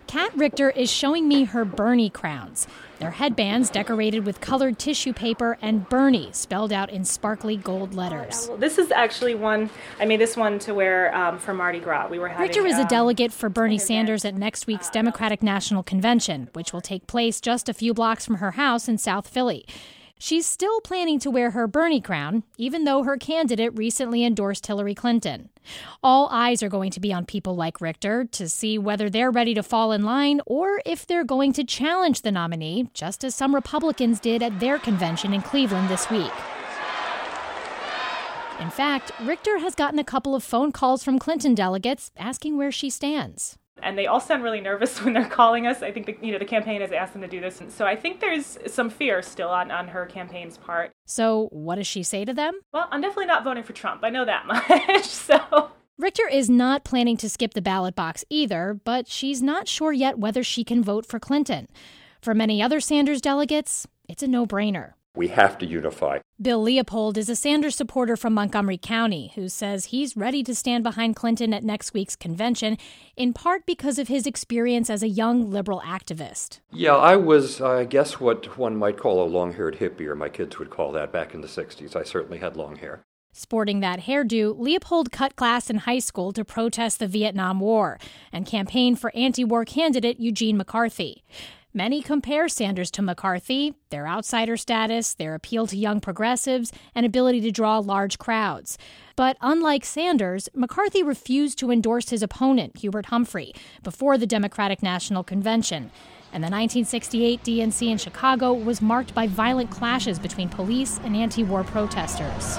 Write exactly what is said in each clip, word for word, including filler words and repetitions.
Kat Richter is showing me her Bernie crowns. They're headbands decorated with colored tissue paper and Bernie spelled out in sparkly gold letters. Well, this is actually one, I made this one to wear um, for Mardi Gras. We were having, Richter is a um, delegate for Bernie Sanders at next week's Democratic National Convention, which will take place just a few blocks from her house in South Philly. She's still planning to wear her Bernie crown, even though her candidate recently endorsed Hillary Clinton. All eyes are going to be on people like Richter to see whether they're ready to fall in line or if they're going to challenge the nominee, just as some Republicans did at their convention in Cleveland this week. In fact, Richter has gotten a couple of phone calls from Clinton delegates asking where she stands. And they all sound really nervous when they're calling us. I think the, you know, the campaign has asked them to do this. So I think there's some fear still on, on her campaign's part. So what does she say to them? Well, I'm definitely not voting for Trump. I know that much. so Richter is not planning to skip the ballot box either, but she's not sure yet whether she can vote for Clinton. For many other Sanders delegates, it's a no-brainer. We have to unify. Bill Leopold is a Sanders supporter from Montgomery County who says he's ready to stand behind Clinton at next week's convention, in part because of his experience as a young liberal activist. Yeah, I was, I guess, what one might call a long-haired hippie, or my kids would call that back in the sixties. I certainly had long hair. Sporting that hairdo, Leopold cut class in high school to protest the Vietnam War and campaign for anti-war candidate Eugene McCarthy. Many compare Sanders to McCarthy, their outsider status, their appeal to young progressives, and ability to draw large crowds. But unlike Sanders, McCarthy refused to endorse his opponent, Hubert Humphrey, before the Democratic National Convention. And the nineteen sixty-eight D N C in Chicago was marked by violent clashes between police and anti-war protesters.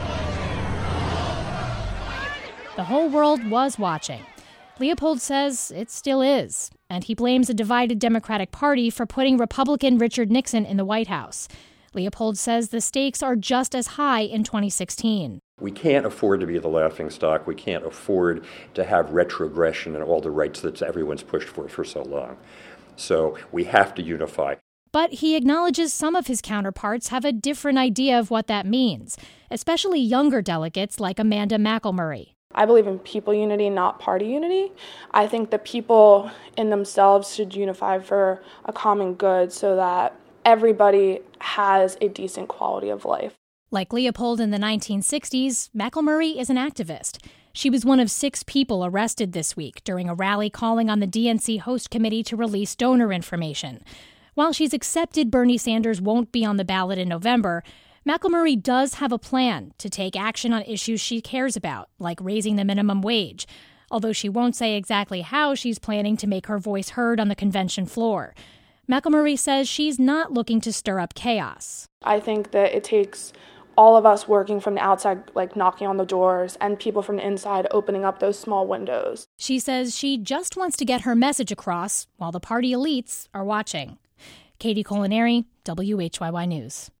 The whole world was watching. Leopold says it still is, and he blames a divided Democratic Party for putting Republican Richard Nixon in the White House. Leopold says the stakes are just as high in twenty sixteen. We can't afford to be the laughingstock. We can't afford to have retrogression and all the rights that everyone's pushed for for so long. So we have to unify. But he acknowledges some of his counterparts have a different idea of what that means, especially younger delegates like Amanda McElmurray. I believe in people unity, not party unity. I think the people in themselves should unify for a common good so that everybody has a decent quality of life. Like Leopold in the nineteen sixties, McElmurray is an activist. She was one of six people arrested this week during a rally calling on the D N C host committee to release donor information. While she's accepted Bernie Sanders won't be on the ballot in November, McElmurray does have a plan to take action on issues she cares about, like raising the minimum wage, although she won't say exactly how she's planning to make her voice heard on the convention floor. McElmurray says she's not looking to stir up chaos. I think that it takes all of us working from the outside, like knocking on the doors, and people from the inside opening up those small windows. She says she just wants to get her message across while the party elites are watching. Katie Culinary, W H Y Y News.